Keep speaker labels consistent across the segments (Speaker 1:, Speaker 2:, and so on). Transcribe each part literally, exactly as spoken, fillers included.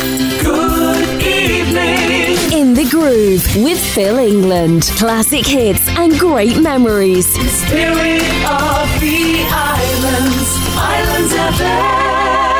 Speaker 1: Good evening.
Speaker 2: In the Groove with Phil England. Classic hits and great memories.
Speaker 1: Spirit of the Islands. Islands F M.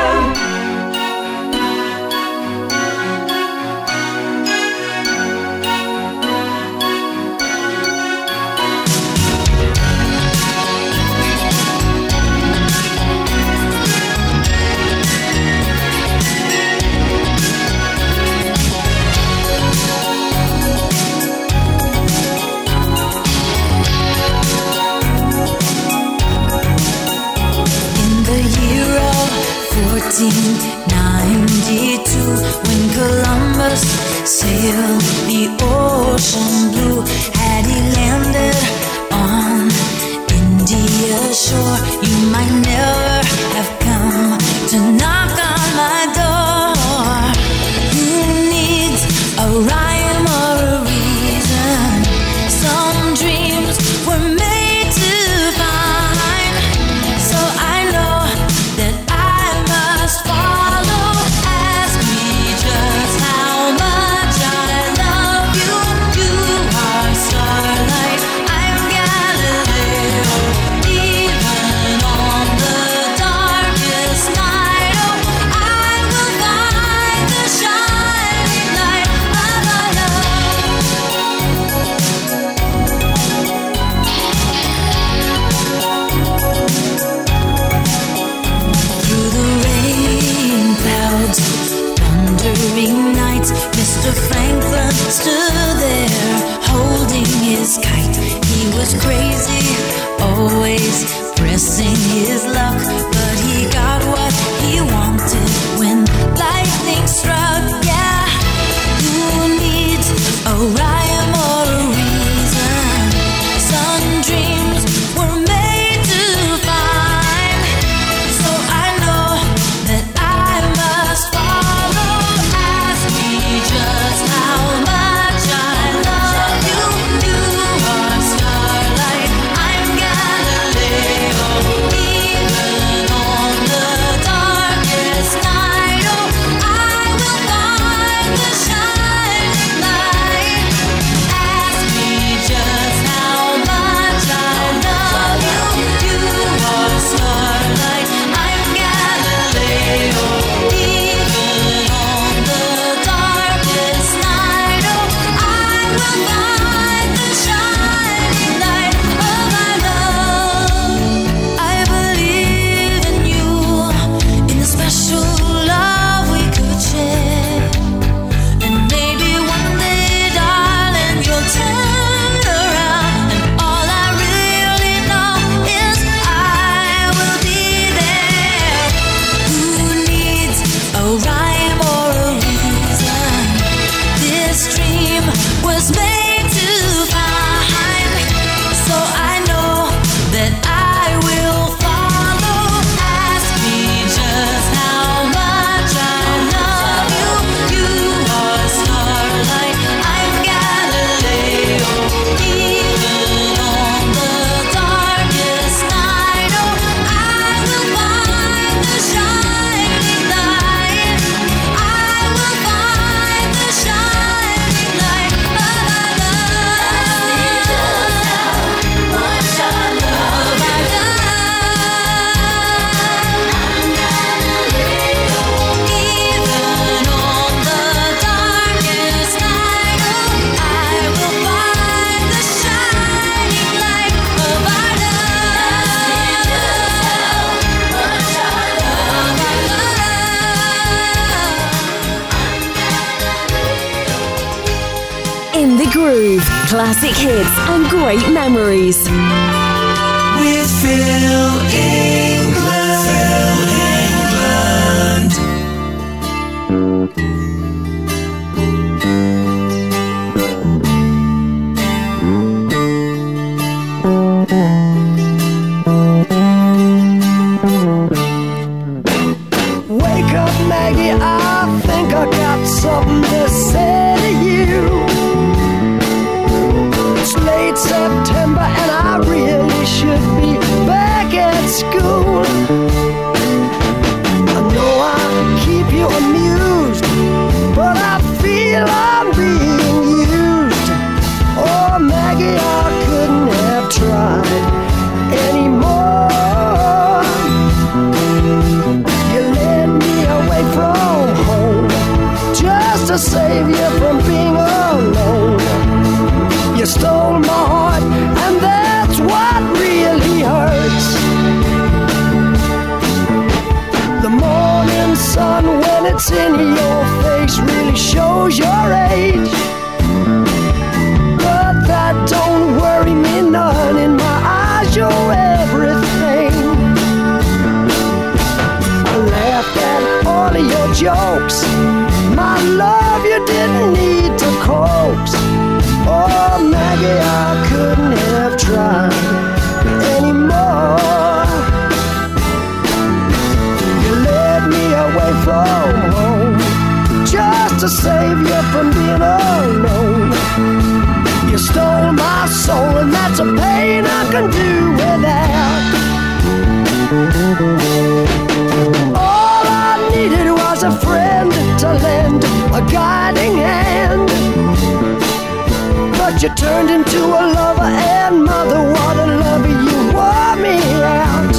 Speaker 3: fourteen ninety-two, when Columbus sailed the ocean blue, had he landed on India's shore, you might never have come to knock on my door. Who needs a rhyme or a reason? Some dreams were made to find, so I know that follow, ask me just how much I love you. You are starlight, I'm Galileo. Even on the darkest night, oh, I will find the shining light of our love. Through the rain clouds, wandering nights, Mister Franklin stood there holding his kite. He was crazy, always pressing his luck, but he got what he wanted when lightning struck. Yeah, who needs a rhyme or a reason? Some dreams were made to find, so I know that I must follow. Ask me just how much I love you. You are starlight, I'm Galileo. Even on the darkest night, oh, I will find the shining light. Ask me just how much I love you. You are starlight, I'm Galileo. Even on the darkest night, oh, I will find the shining light of my love. I believe in you, in the special love we could share. And maybe one day, darling, you'll turn around, and all I really know is I will be there. Who needs a rhyme or a reason? This dream was made to find, so I know that I will follow. Ask me just how much I love you. You are starlight, I'm Galileo. Even on the darkest night, oh, I will find the shining light. I will find the shining light of our love. Much I love our love. Even on the darkest night, oh, I will find the shining light of our love. Much I love our love.
Speaker 2: In the Groove. Classic hits and great memories.
Speaker 1: With Phil England. Phil England.
Speaker 4: Wake up, Maggie, I think I got something to say to you. It's late September and I really should be back at school. I know I keep you amused to save you from being alone. You stole my heart, and that's what really hurts. The morning sun, when it's in your face, really shows your age. But that don't worry me none. In my eyes, you're everything. I laughed at all of your jokes. My love, you didn't need to coax. Oh, Maggie, I couldn't have tried anymore. You led me away from home just to save you from being alone. You stole my soul, and that's a pain I can do without. All I needed was a friend to lend a guiding hand. But you turned into a lover and mother. What a lover, you wore me out.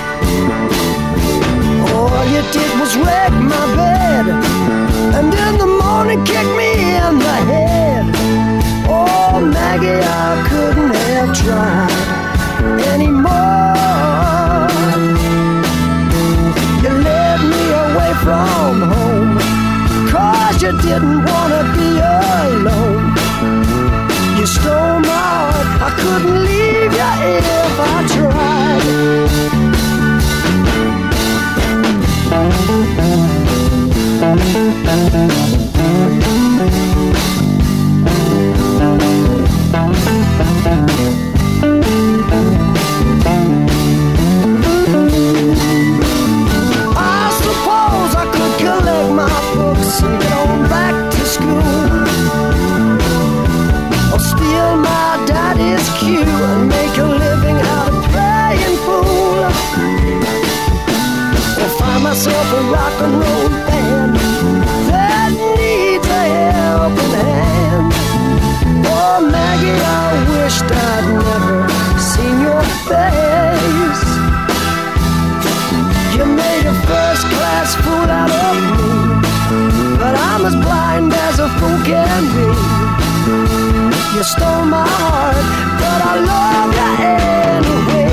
Speaker 4: All you did was wreck my bed, and in the morning kick me in the head. Oh, Maggie, I couldn't have tried anymore. You led me away from home, 'cause you didn't want to be alone. You stole my heart, I couldn't leave you if I tried. I suppose I could collect my books and get on back to school, or steal my daddy's cue and make a living out of playing fool, or find myself a rock and roll band that needs a helping hand. Oh, Maggie, I wished I'd never seen your face. You made a first-class fool out of me, but I'm as blind as a fool can be. You stole my heart, but I love you anyway.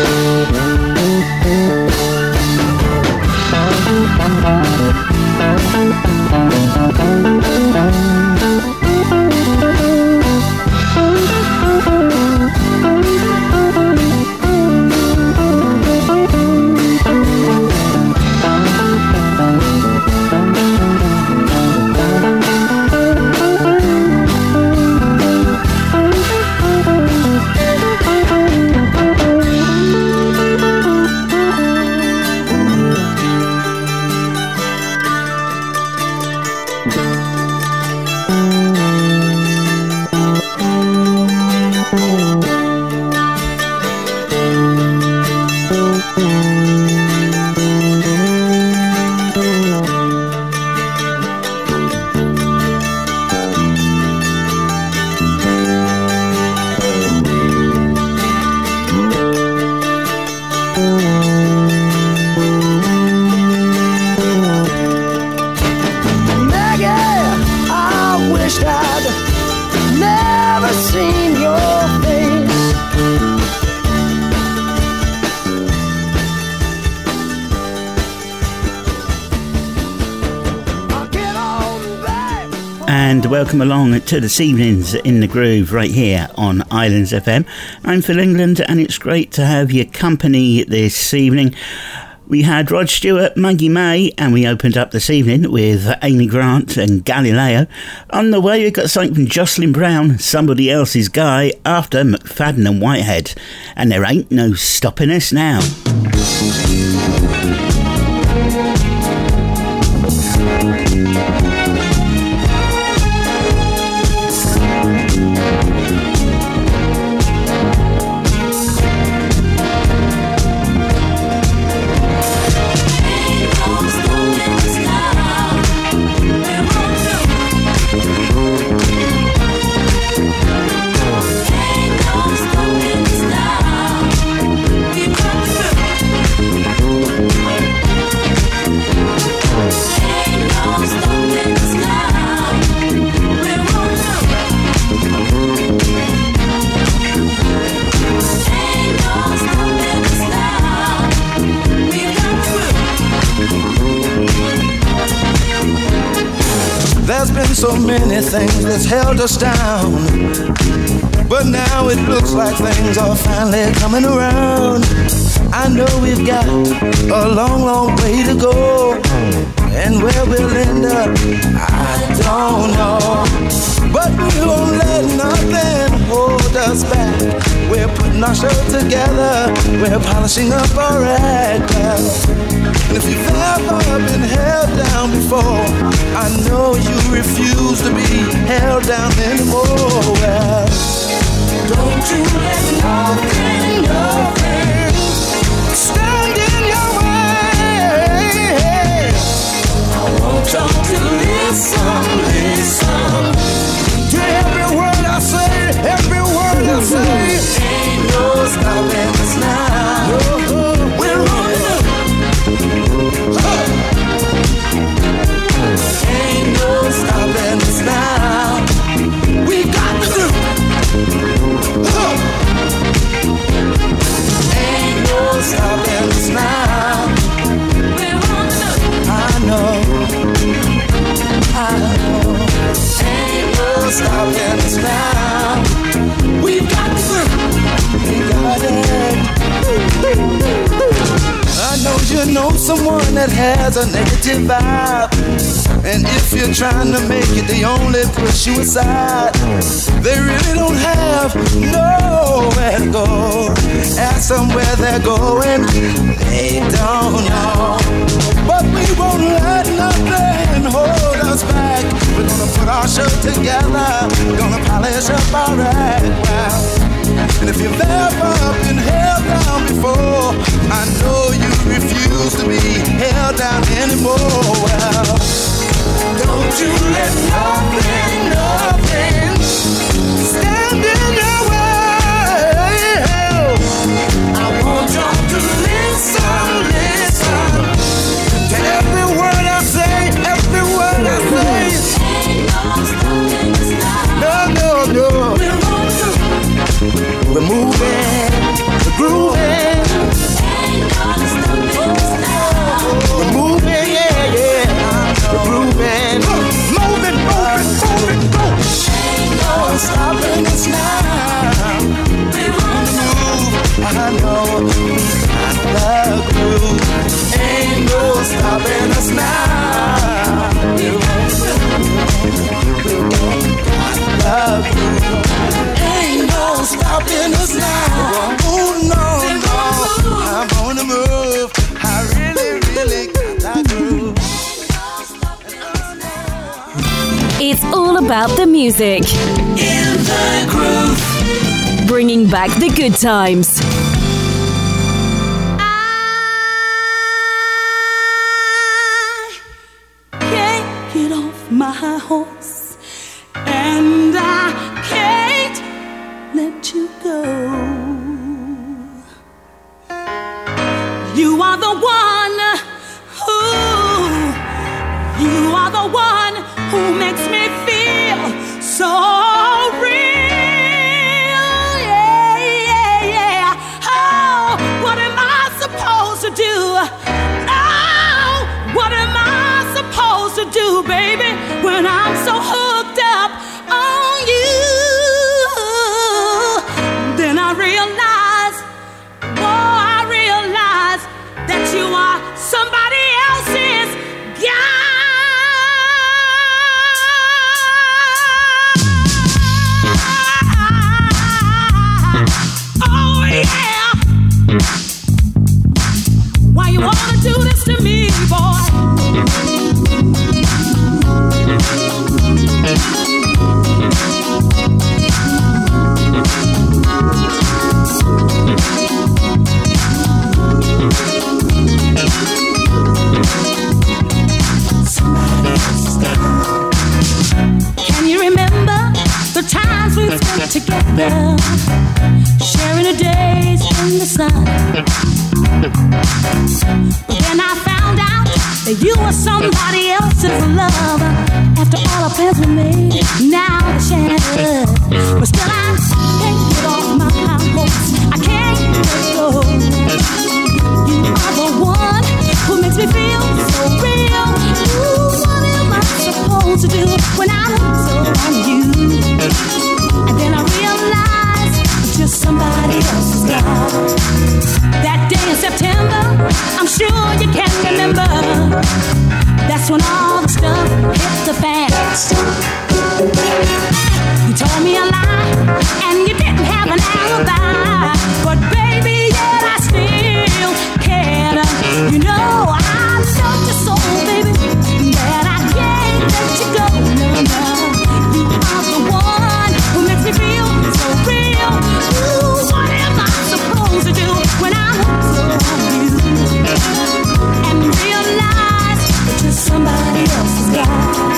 Speaker 5: And welcome along to this evening's In the Groove right here on Islands F M. I'm Phil England, and it's great to have your company this evening. We had Rod Stewart, Maggie May, and we opened up this evening with Amy Grant and Galileo. On the way, we've got something from Jocelyn Brown, Somebody Else's Guy, after McFadden and Whitehead. And there ain't no stopping us now.
Speaker 3: Ain't no stopping us now.
Speaker 6: There's been so many things that's held us down, but now it looks like things are finally coming around. I know we've got a long, long way to go, and where we'll end up, I don't know. But we won't let nothing hold us back. We're putting our show together, we're polishing up our act. And if you've ever been held down before, I know you refuse to be held down anymore. Well, don't you let nothing, nothing stand in your way. I want y'all to listen, listen to every word I say, every word I say. Ain't no stopping us now. We're on the huh. Ain't no stopping us now. We got the groove. Huh. Ain't no stopping us now. We're on the I know, I know. Ain't no stopping us now. We've got the groove. We got it. I know you know someone that has a negative vibe, and if you're trying to make it, they only push you aside. They really don't have nowhere to go. Ask them where they're going, they don't know. But we won't let nothing hold us back. We're gonna put our show together, we're gonna polish up our act. Wow. And if you've ever been held down before, I know you refuse to be held down anymore. Well, don't you let nothing, nothing stand in your way. I want y'all to listen, listen to every word I say, every word I say. No, no, no. We're moving, we're grooving. We're moving, yeah, yeah. We're grooving. Moving, moving, moving, go. Ain't no stopping us now. We're on the move. I know we got the groove. Ain't no stopping us now. We're on the groove. Ain't no stopping us now. Oh no, no, I'm on the move. I really, really got that groove.
Speaker 2: It's all about the music.
Speaker 1: In the groove.
Speaker 2: Bringing back the good times.
Speaker 7: I can't get off my horse, and I can't let you go. You are the one who, you are the one who makes me feel so real. Yeah, yeah, yeah. Oh, what am I supposed to do? Oh, what am I supposed to do, baby, when I'm so hooked up on you? Then I realize, oh, I realize that you are somebody else's guy. Oh, yeah. Why you wanna do this to me, boy? Can you remember the times we spent together, sharing the days in the sun? But then I found out that you were somebody else's love. After all our plans were made, now they're shattered. But still I can't get off my horse. I can't let go. You are the one who makes me feel so real. Ooh, what am I supposed supposed to do when I'm so on you? And then I realized it's just somebody else's guy. That day in September, I'm sure you can remember. That's when all the stuff hit the fan. You told me a lie, and you didn't have an alibi. But baby, yet I still cared. You know I love you so, baby, that I can't let you go. No, no. You are the one who makes me feel so real. Ooh, what am I supposed to do when I'm so on you? And realize it's just somebody else's guy.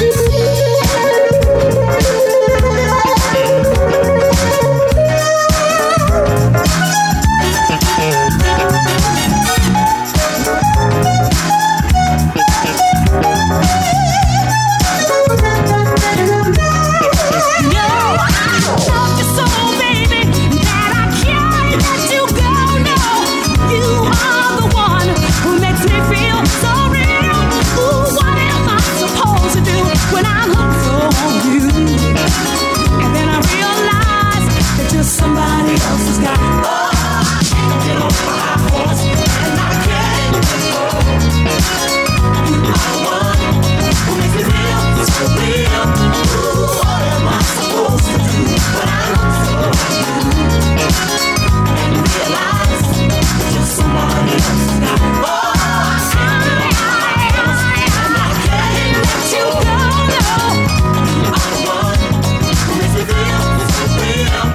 Speaker 7: Somebody else's guy. Oh, I can't get off my horse, and I can't let go. You are the one who makes me feel so real. Ooh, what am I supposed to do when I look so at you? And realize it's just somebody else's guy. Oh, I can't get off my horse, and I can't let you go. No, you are the one who makes me feel so real.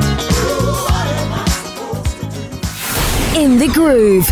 Speaker 2: In the Groove.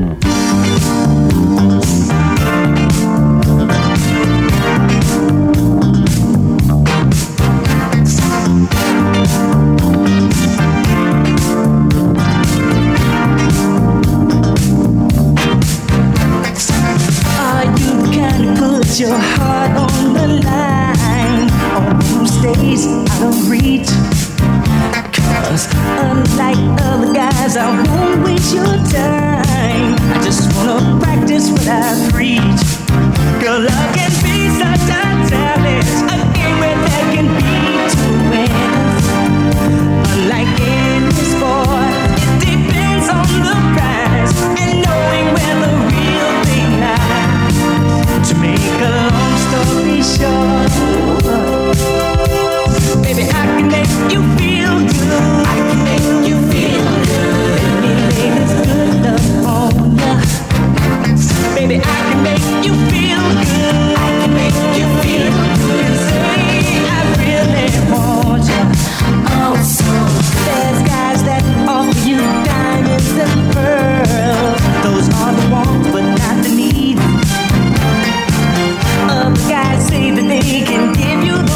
Speaker 8: Are you the kind who puts your heart on the line, or who stays out of reach? Cause unlike other guys, I won't waste your time. I just wanna practice what I preach. Girl, love can be such a challenge, a game where there can be two winners. Unlike any sport, it depends on the prize and knowing where the real thing lies. To make a long story short, baby, I can make you feel good. I can make you feel good. Let me lay this good love on ya. Baby, I can make you feel good. I can make you feel good. Say I really want ya. Oh, so there's guys that offer you diamonds and pearls. Those are the wants, but not the needs. Other guys say that they can give you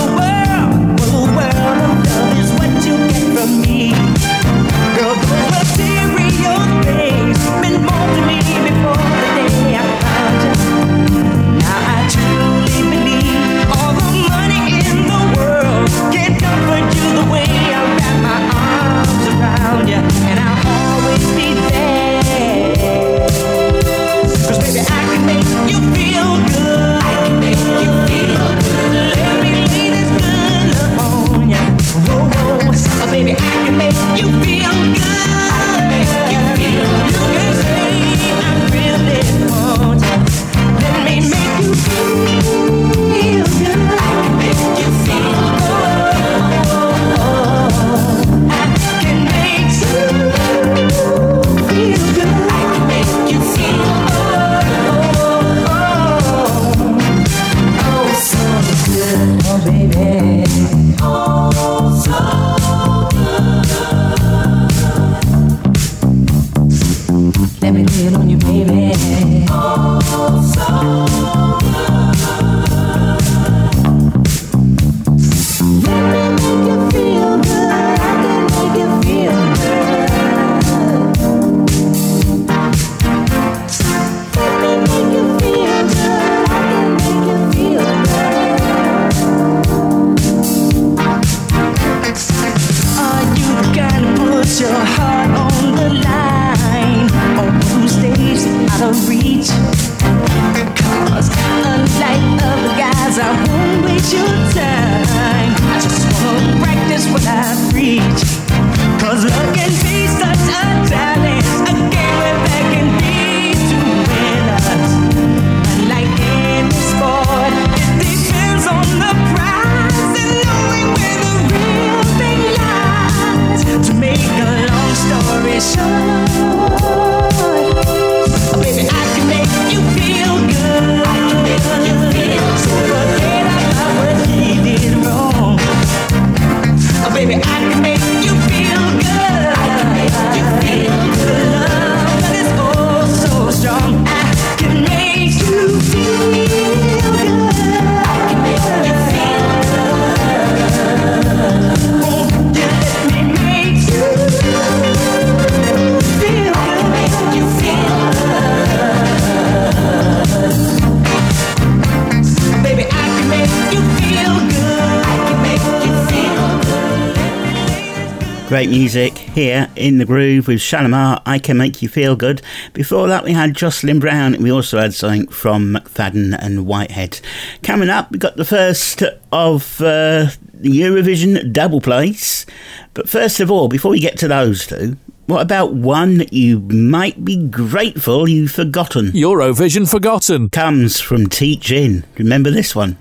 Speaker 8: waste your time. I just wanna practice what I preach. Cause love can be such a challenge, a game where there can be two winners. Unlike any sport, it depends on the prize and knowing where the real thing lies. To make a long story short, oh baby, I can make you feel good. I can make you feel so forget about what he did wrong. Oh baby, I can make you feel good. I can make you feel good. Love that is oh so strong. I can make you feel good. I can make you feel good. Won't you let me make you feel good? I can make you feel good. Baby, I can make you feel good. I can make you feel good.
Speaker 5: Great music here in the groove with Shalimar, I Can Make You Feel Good. Before that we had Jocelyn Brown, and we also had something from McFadden and Whitehead. Coming up, we got the first of uh, the Eurovision double plays. But first of all, before we get to those two, what about one that you might be grateful you've forgotten?
Speaker 9: Eurovision Forgotten.
Speaker 5: Comes from Teach In. Remember this one?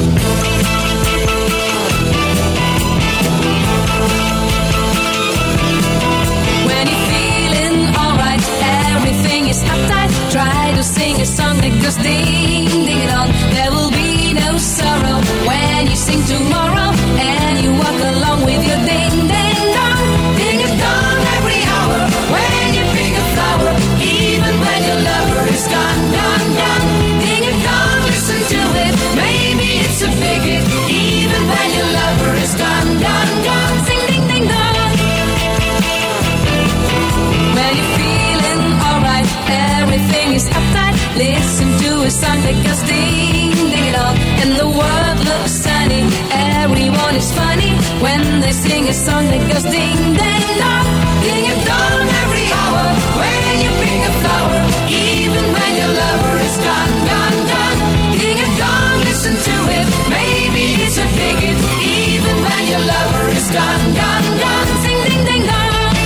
Speaker 3: When you're feeling alright, everything is uptight. Try to sing a song that goes ding, ding it on. There will be no sorrow when you sing tomorrow, and you walk along with your ding, ding dong, ding a dong every hour. When you pick a flower, even when your lover is gone, gone, gone. Ding a dong, listen to it. Maybe it's a big hit, even when your lover is gone, gone, gone. Sing ding ding dong. When you're feeling alright, everything is uptight. Listen to a song that goes ding, ding it on. And the world looks sunny, everyone is funny when they sing a song that goes ding, ding dong, ding a dong every hour. When you pick a flower, even when your lover is gone, gone, gone. Ding a dong, listen to it. Maybe it's a big hit, even when your lover is gone, gone, gone. Sing ding ding dong.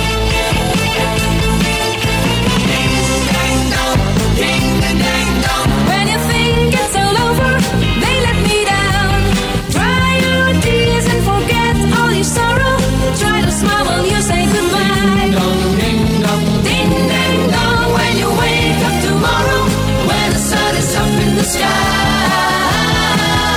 Speaker 3: When you think it's all over, they let me down. Dry your tears and forget all your sorrow. Try to smile while you say goodbye. Ding dong, ding ding dong. When you wake up tomorrow, when the sun is up in the sky.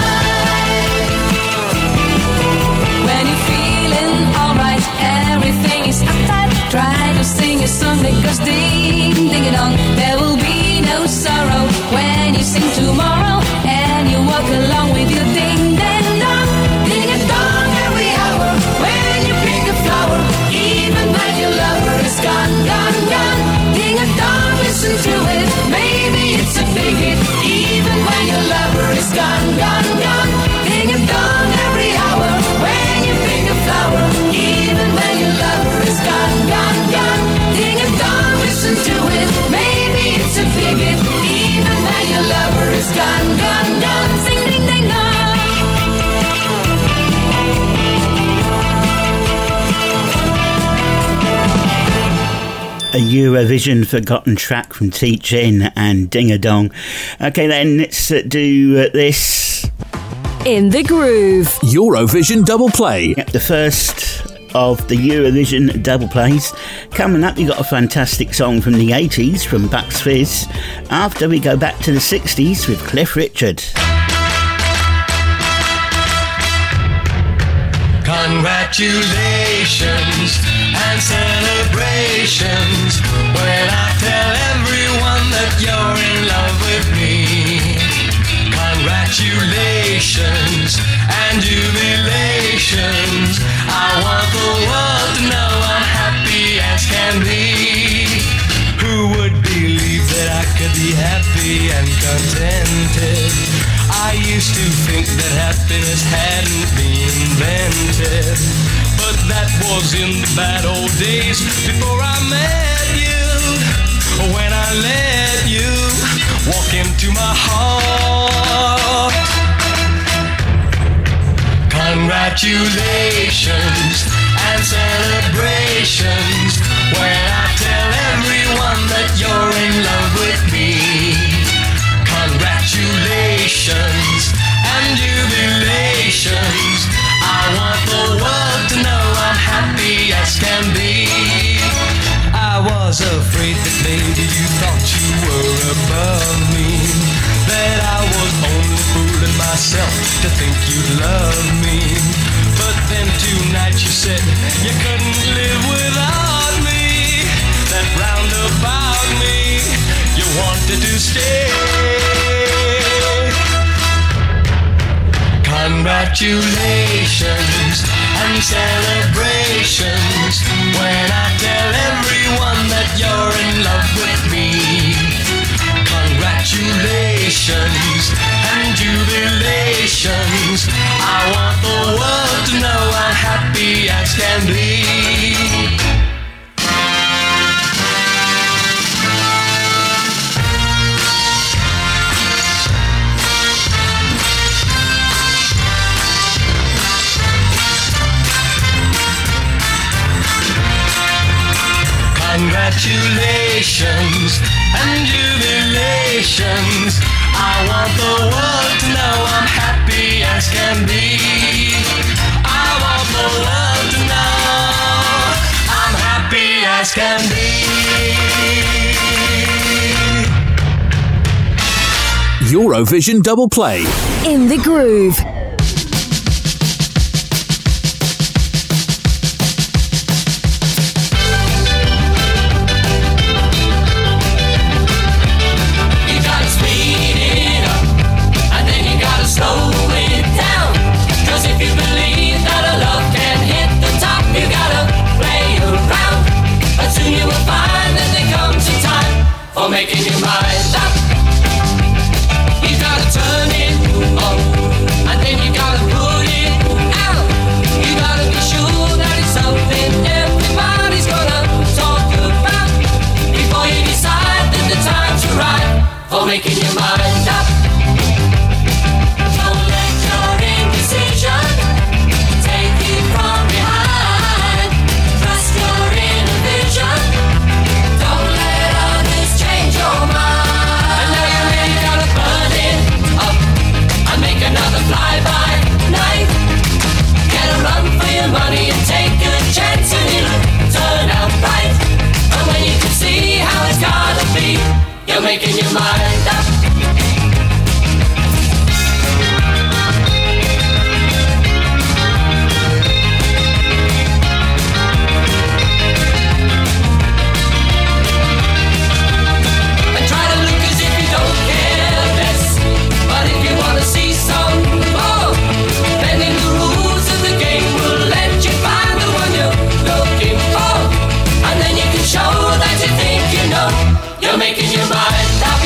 Speaker 3: When you're feeling alright, everything is uptight. Try to sing a song that goes ding, ding it on. There will be no sorrow when you sing tomorrow, and you walk along with your ding, ding dong, ding a dong every hour. When you pick a flower, even when your lover is gone, gone, gone. Ding a dong, listen to it. Maybe it's a big hit, even when your lover is gone, gone, gone. Ding a dong every hour. When you pick a flower, even when your lover is gone, gone, gone. Ding a dong, listen to it. Maybe it's a big hit, even when your lover is gone, gone, gone. Sing ding ding dong.
Speaker 5: A Eurovision forgotten track from Teach In and Ding a Dong. Okay then, let's uh, do uh, this.
Speaker 2: In the Groove.
Speaker 9: Eurovision Double Play.
Speaker 5: Yep, the first of the Eurovision double plays. Coming up, we got a fantastic song from the eighties from Bucks Fizz. After, we go back to the sixties with Cliff Richard.
Speaker 10: Congratulations and celebrations when I tell everyone that you're in love with me. Congratulations and jubilations. I want the world to know I'm happy as can be. Who would believe that I could be happy and contented? I used to think that happiness hadn't been invented, but that was in the bad old days before I met you. When I let you walk into my heart, Congratulations and celebrations when I tell everyone that you're in love with me. Congratulations and jubilations. I want the world to know I'm happy as can be. I was afraid that maybe you thought you were above me, that I was only fooling myself to think you'd love me. But then tonight you said you couldn't live without me, that round about me you wanted to stay. Congratulations and celebrations when I tell everyone that you're in love with me. Congratulations and jubilations. I want the world to know I'm happy as can be. Congratulations and jubilations. I want the world to know I'm happy as can be. I want the world to know I'm happy as can be.
Speaker 9: Eurovision Double Play.
Speaker 2: In the Groove.
Speaker 3: Making your mind up, you gotta turn it on, and then you gotta put it out. You gotta be sure that it's something everybody's gonna talk about before you decide that the time's right for making your mind up. Don't let your indecision take you from behind. Trust your inner vision. Don't let others change your mind. And now you really gotta burn it up and make another fly-by night. Get a run for your money and take a chance and it'll turn out right. And when you can see how it's gotta be, you're making your mind up. You're making your mind up.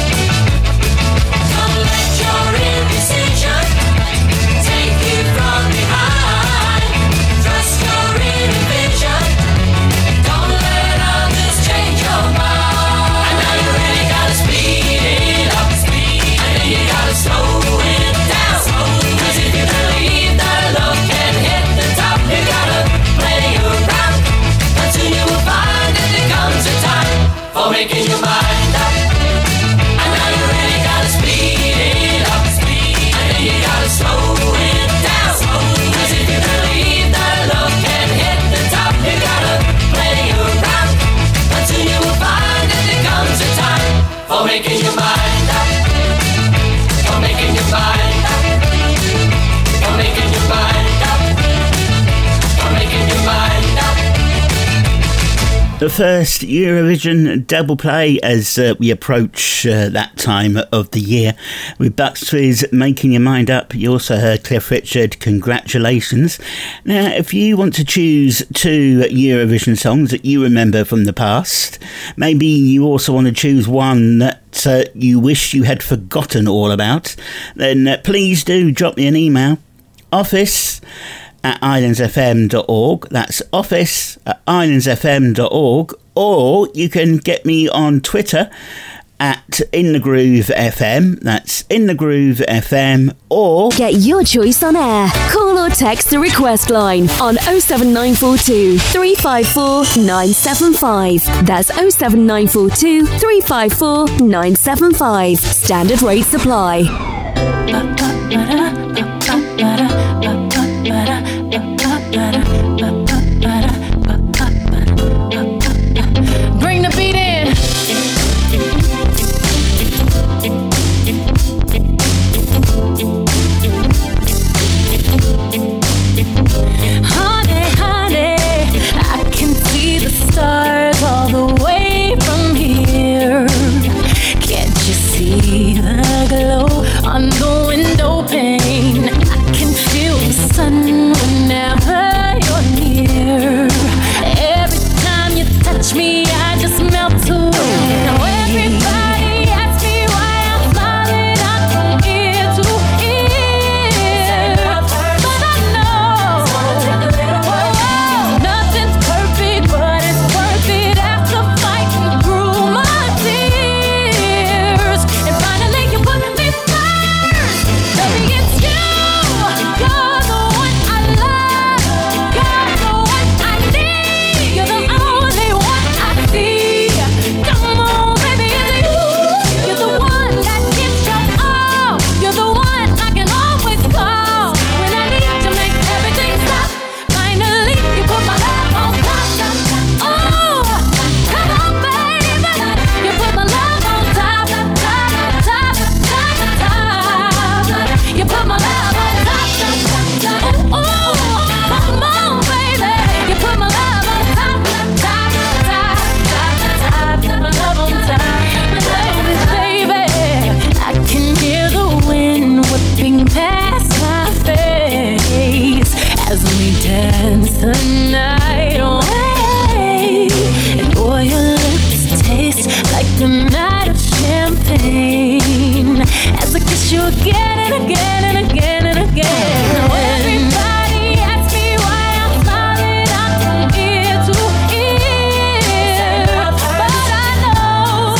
Speaker 3: Don't let your indecision take you from behind. Trust your inner vision. Don't let others change your mind. And now you really gotta speed it up, speed, and then you gotta slow it down. Cause if you believe that love can hit the top, you gotta play around. And soon you will find that there comes a time for making your mind up. And now you really gotta speed it up, speed, and then you gotta slow it down. Cause if you believe that love can hit the top, you gotta play around. And soon you will find that there comes a time for making your mind up. For making your mind up. For making your mind up. For making your mind up.
Speaker 5: The first Eurovision double play as uh, we approach uh, that time of the year with Bucks Fizz Making Your Mind Up. You also heard Cliff Richard, Congratulations. Now, if you want to choose two Eurovision songs that you remember from the past, maybe you also want to choose one that uh, you wish you had forgotten all about, then uh, please do drop me an email. Office at islands f m dot org. That's office at islands f m dot org. Or you can get me on Twitter at In The Groove F M. That's In The Groove F M. Or
Speaker 2: get your choice on air. Call or text the request line on oh seven nine four two, three five four, nine seven five. That's oh seven nine four two, three five four, nine seven five. Standard rate supply.
Speaker 3: Bring the beat in. Honey, honey, I can see the stars all the way from here. Can't you see the glow on the window pane? I can feel the sun whenever you're near. Every time you touch me, I just melt away. Now everybody asks me why I'm smiling out from ear to ear, but I know nothing's perfect, but it's worth it after fighting through my tears. And finally you put me first. Baby, it's you. You're the one I love. You're the one I need. You're the only one I see. Come on, baby, it's you. You're the one that gives your all. You're the one I can always call when I need to make everything stop. Finally, you put my love on top. Oh, come on, baby. You put my love on top, top, top, top, top. You put my love on top. Oh, come on, baby. You put my love on top, top, top, top, top. Put my love on top, baby, baby. I can hear the wind whipping past my face as we dance the night away. And boy, your lips taste like a night of champagne as I kiss you again and again and again and again. Now everybody asks me why I'm smiling out from ear to ear, but I know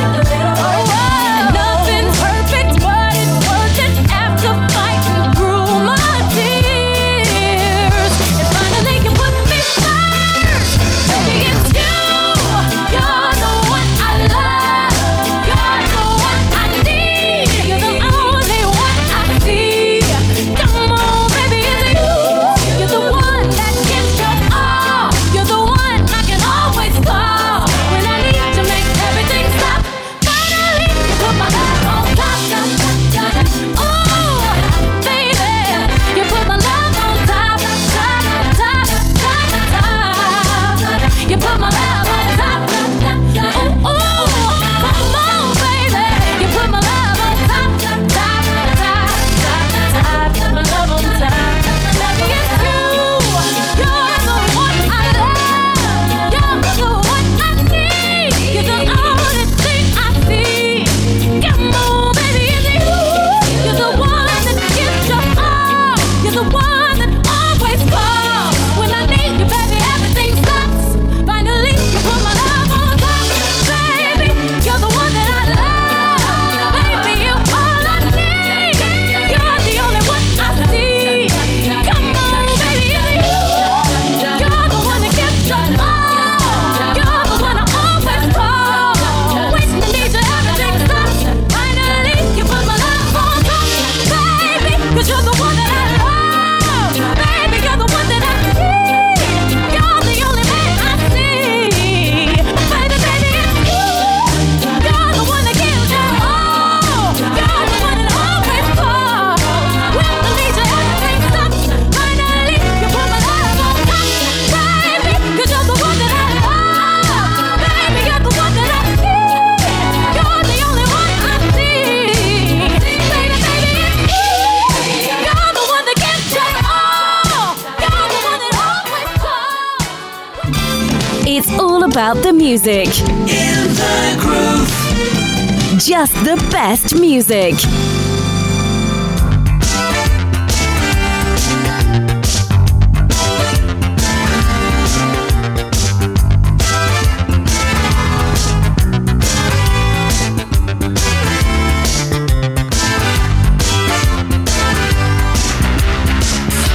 Speaker 3: nothing's perfect, but it's worth it after fighting through my tears. And finally you put me first. Baby, it's you. You're the one I love. You're the one I need. You're the only one I see. Come on, baby, it's you. You're the one that gives your all. You're the one I can always call when I need to make everything stop. Finally, you put my love on top. Oh, baby, you put my love on top, top, top, top, top. You put my love on top. Oh, come on, baby, you put my love on top, top, top, top, top. My love on top. Baby, it's you. You're the one I love. You're the one I need. You're the only thing I see. Come on, baby, it's you. You're the one that gives your all. You're the one that always calls when I need you, baby. Everything stops. Finally, you put my love on top, baby. You're the one that I love, baby. You're all I need. You're the only one I see. Come on, baby, it's you. You're the one that gives your all. You're the one I always call when I need you. Everything stops. Finally, you put my love on top, baby. 'Cause you're the one that I love, baby. You're the one that I need. You're the only man I see. Baby, baby, it's you. You're the one that gives your all. You're the one that always calls when I need you. Everything stops. Finally, you put my love on top, baby. 'Cause you're the one that I love, baby. You're the one that I need. You're the only one I see. Baby, baby, it's you. You're the one that gives your all. You're the one that always calls.
Speaker 2: It's all about the music.
Speaker 1: In the groove.
Speaker 2: Just the best music.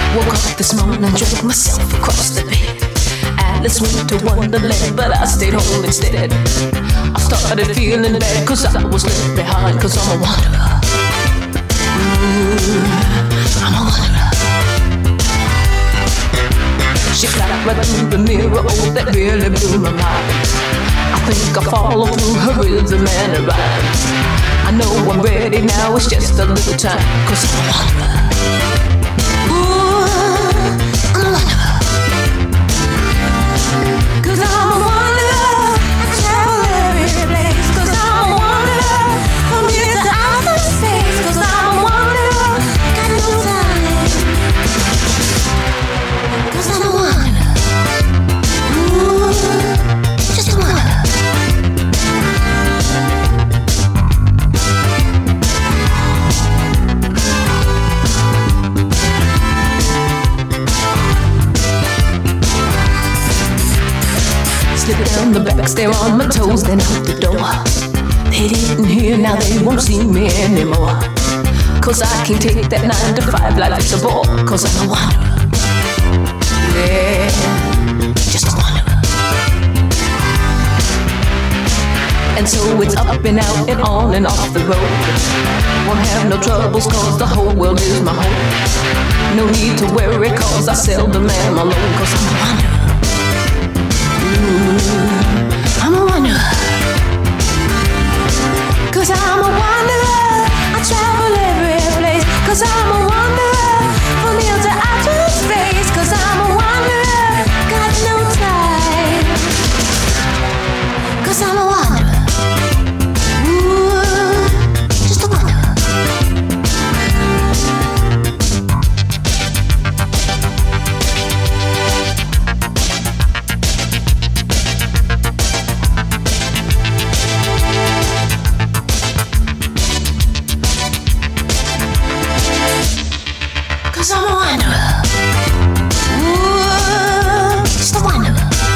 Speaker 3: Woke up this morning, drove myself across the bed. Alice went to Wonderland, but I stayed home instead. I started feeling bad, cause I was left behind, cause I'm a wanderer. Ooh, I'm a wanderer. She clapped right through the mirror, oh, that really blew my mind. I think I follow through her rhythm and her rhyme. I know I'm ready now, it's just a little time, cause I'm a wanderer. Ooh, I'm a wanderer. Cause I'm a wanderer, I travel every place. Cause I'm a wanderer, from here to outer space. Cause I'm a wanderer, got no time. Cause I'm a wanderer, ooh, just a wanderer. Slip down the back stair on my toes, then out the door. They didn't hear, now they won't see me anymore. Cause I can't take that nine to five life, it's a bore. Cause I'm a wanderer. Yeah, just a wanderer. And so it's up and out and on and off the road. Won't have no troubles cause the whole world is my home. No need to worry cause I seldom am alone. Cause I'm a wanderer. Ooh, I'm a wanderer. Cause I'm a wanderer, I travel every place. Cause I'm a wanderer, from here to outer space. Cause I'm a wanderer, got no time. Cause I'm a wanderer. Ooh, just a wanderer. Cause I'm a wanderer. Ooh, just a wanderer.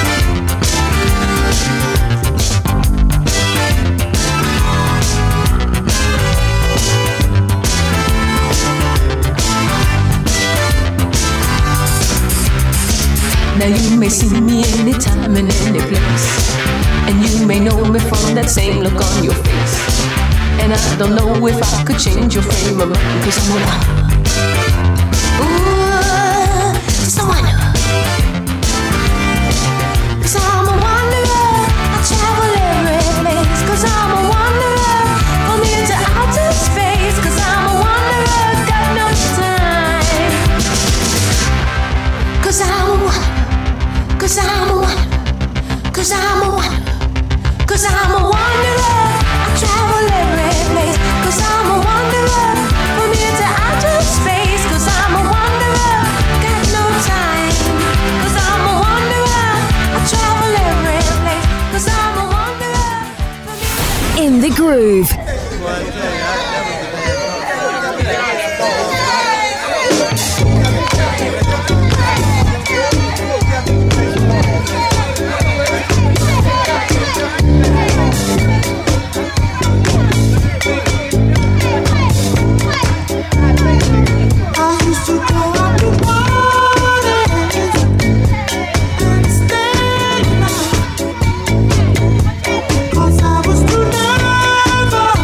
Speaker 3: Now you may see me anytime and any place, and you may know me from that same look on your face. And I don't know if I could change your frame of mind. Cause I'm a wanderer. Ooh, just a wanderer. Cause I'm a wanderer, I travel every place. Cause I'm a wanderer, from here to outer space. Cause I'm a wanderer, got no time. Cause I'm a wanderer. Cause I'm a wanderer. Cause I'm a wanderer. Cause I'm a wanderer, I travel every place. Cause I'm a wanderer, from here to outer space. Cause I'm a wanderer, got no time. Cause I'm a wanderer, I travel every place. Cause I'm a wanderer.
Speaker 2: In the groove.
Speaker 11: Cause I was too nervous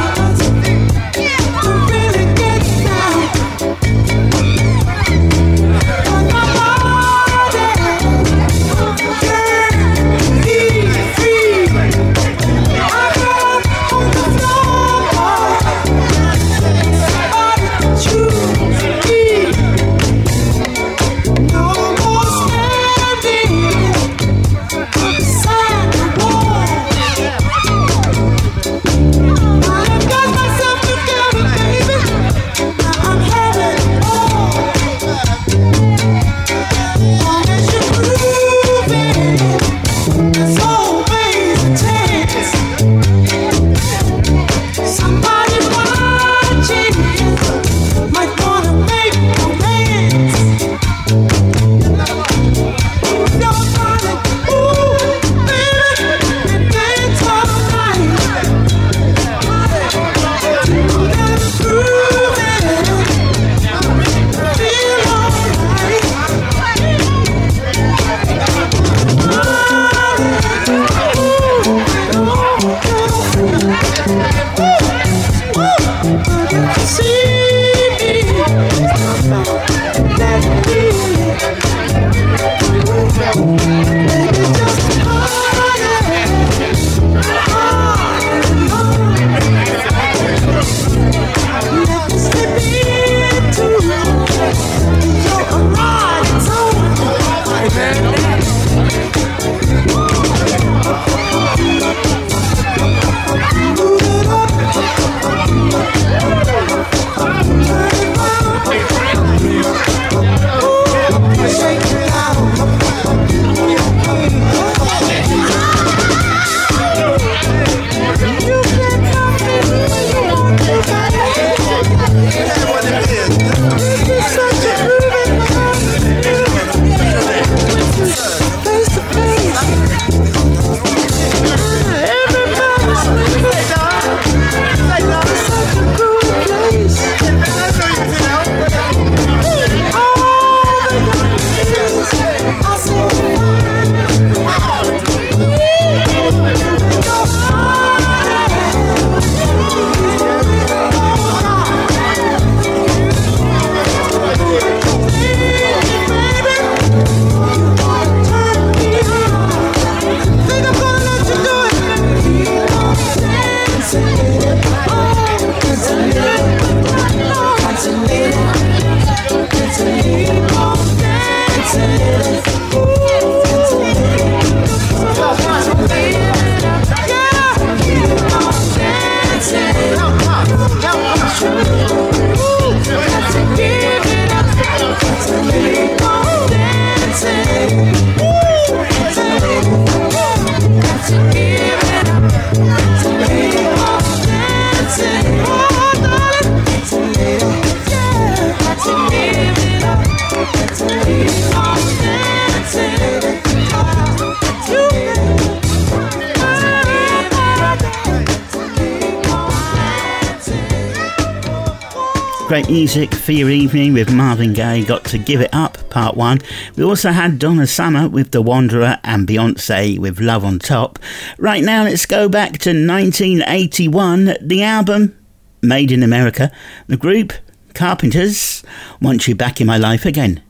Speaker 5: Great music for your evening with Marvin Gaye, Got to Give It Up, part one. We also had Donna Summer with The Wanderer and Beyonce with Love on Top. Right now, let's go back to nineteen eighty-one. The album, Made in America. The group, Carpenters, Want You Back in My Life Again.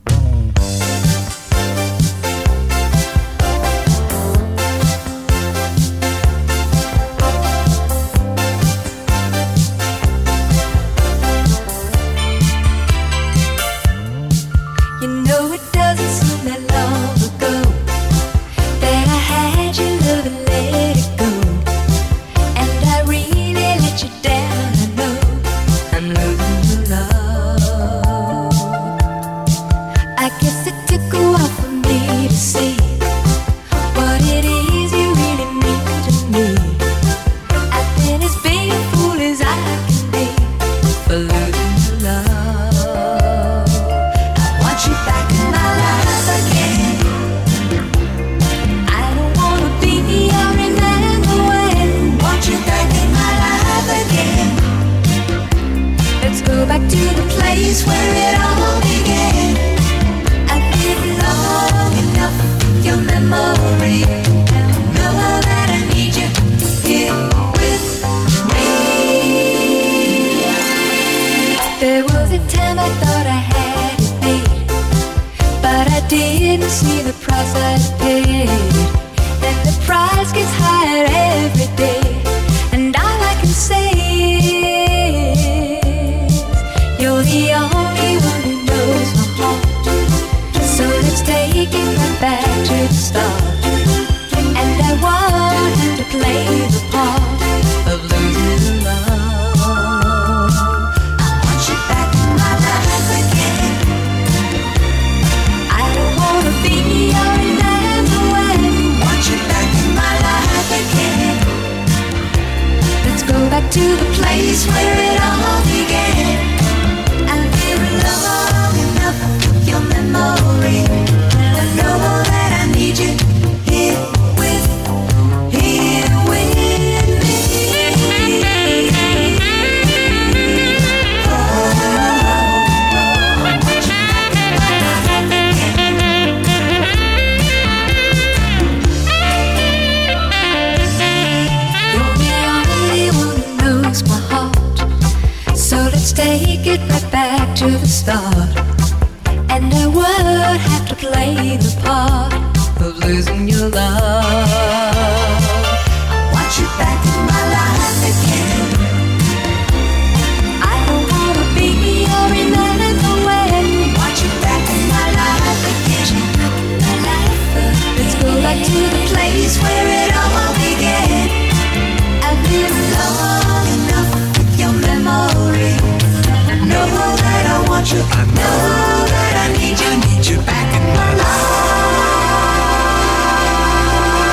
Speaker 1: I know. need you, need you back in my life.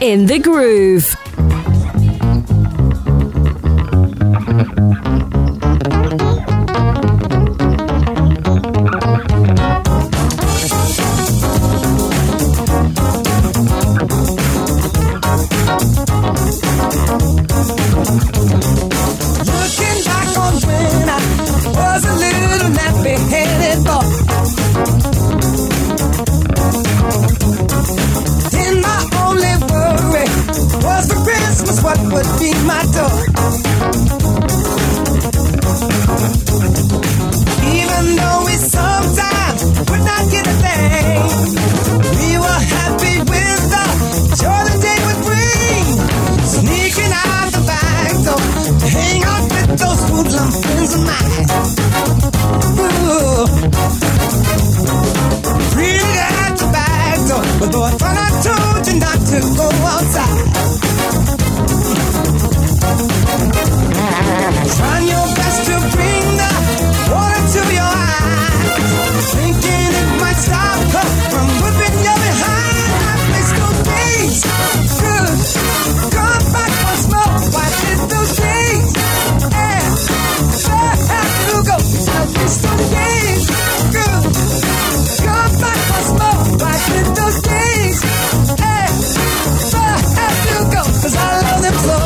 Speaker 2: in the groove.
Speaker 11: Looking back on when I was a little nappy-headed boy, then my only worry was for Christmas what would be my toy. Even though we sometimes would not get a thing, we were happy with the joy the day would bring. Sneaking out the back door, hang out with those hoodlum friends of mine. Ooh. Really at the back door, but boy, I thought I told you not to go outside. Trying your best to bring the water to your eyes, thinking it might stop her from whipping you behind. I miss those days, good. Come back for smoke, why did those days? Yeah, where have you go? I miss those days, good. Come back for smoke, why did those days? Yeah, where have you go? 'Cause I love them so.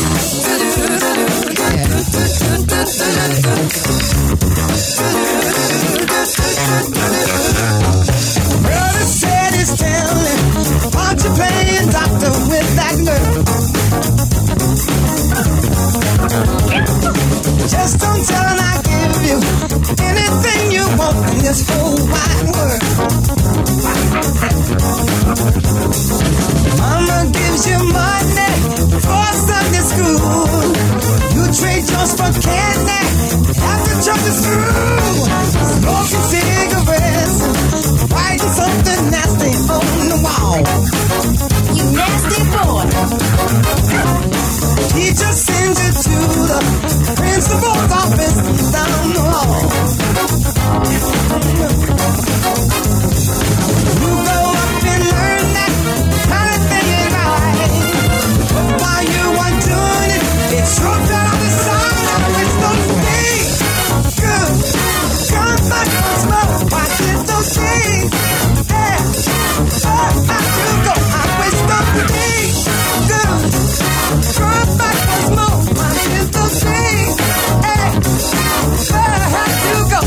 Speaker 11: Brother said he's telling, aren't you playing doctor with that girl? Just don't tell and I give you anything you want in this whole wide world. Mama gives you money for Sunday school. You trade yours for candy after church is through. Smoking cigarettes and writing something nasty on the wall. You nasty boy. Teacher sends you to the principal's office down the hall. You go up and learn that kind of thing ain't right. But while you are doing it, it's your blood on the side. I wish those days good. Come back and smoke. Why did those days? Yeah. Oh, how you go? I wish those days good. Come back and smoke. Why did those days? Yeah. Oh, how you go?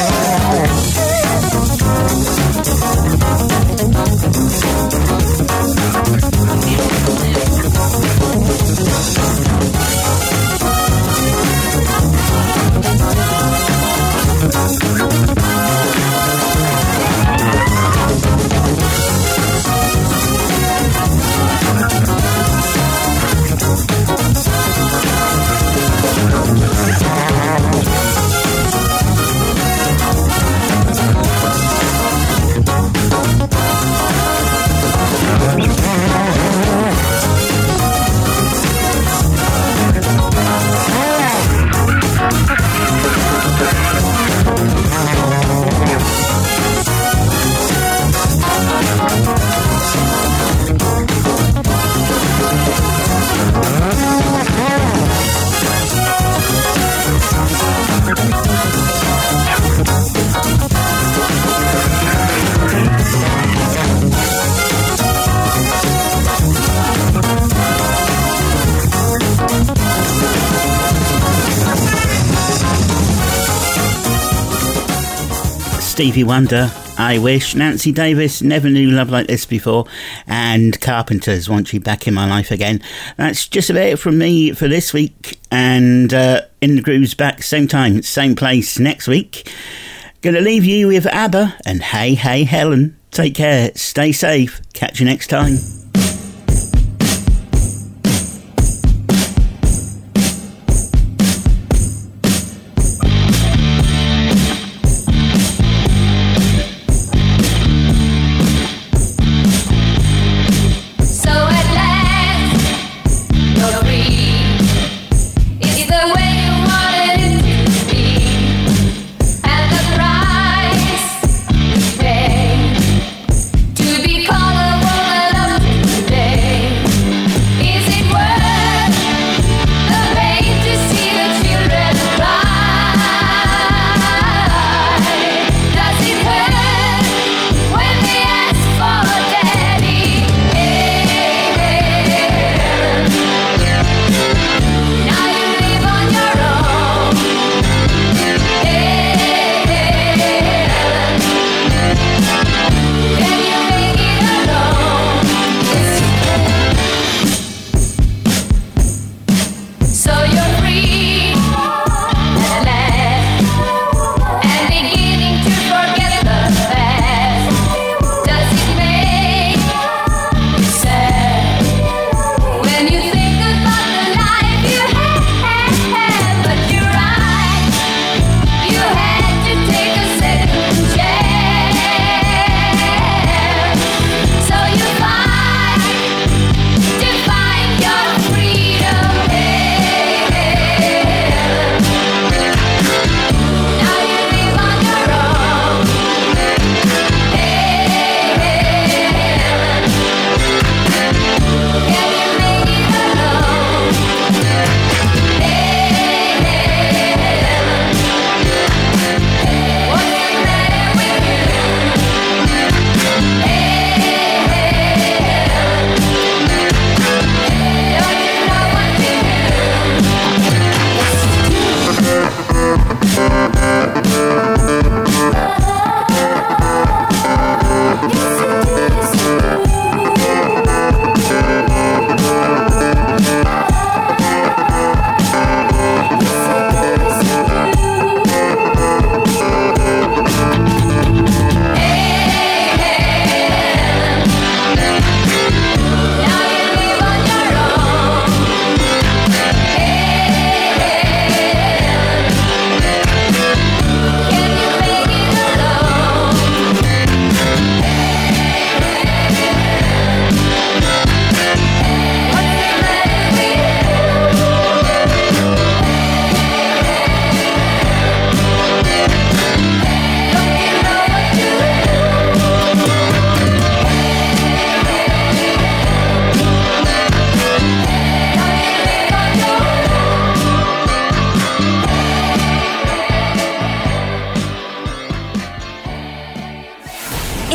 Speaker 5: Stevie Wonder, I Wish, Nancy Davis, Never Knew Love Like This Before, and Carpenters, Want You Back in My Life Again. That's just about it from me for this week, and uh, In the Groove's back same time, same place next week. Gonna leave you with ABBA and Hey Hey Helen. Take care, stay safe, catch you next time.
Speaker 3: To be called a woman of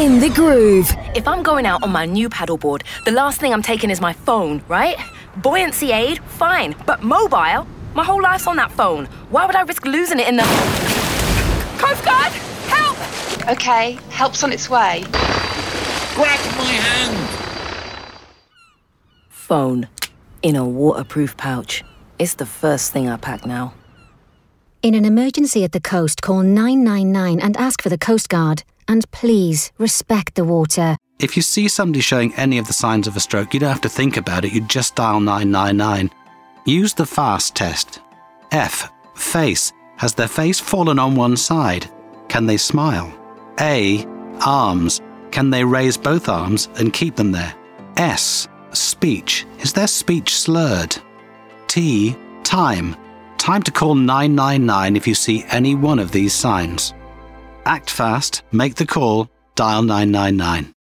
Speaker 2: in the groove.
Speaker 12: If I'm going out on my new paddleboard, the last thing I'm taking is my phone, right? Buoyancy aid, fine. But mobile? My whole life's on that phone. Why would I risk losing it in the... Coast Guard! Help!
Speaker 13: Okay, help's on its way.
Speaker 14: Grab my hand!
Speaker 12: Phone. In a waterproof pouch. It's the first thing I pack now.
Speaker 15: In an emergency at the coast, call nine nine nine and ask for the Coast Guard. And please, respect the water.
Speaker 16: If you see somebody showing any of the signs of a stroke, you don't have to think about it, you just dial nine nine nine. Use the FAST test. F. Face. Has their face fallen on one side? Can they smile? A. Arms. Can they raise both arms and keep them there? S. Speech. Is their speech slurred? T. Time. Time to call nine nine nine if you see any one of these signs. Act fast, make the call, dial nine nine nine.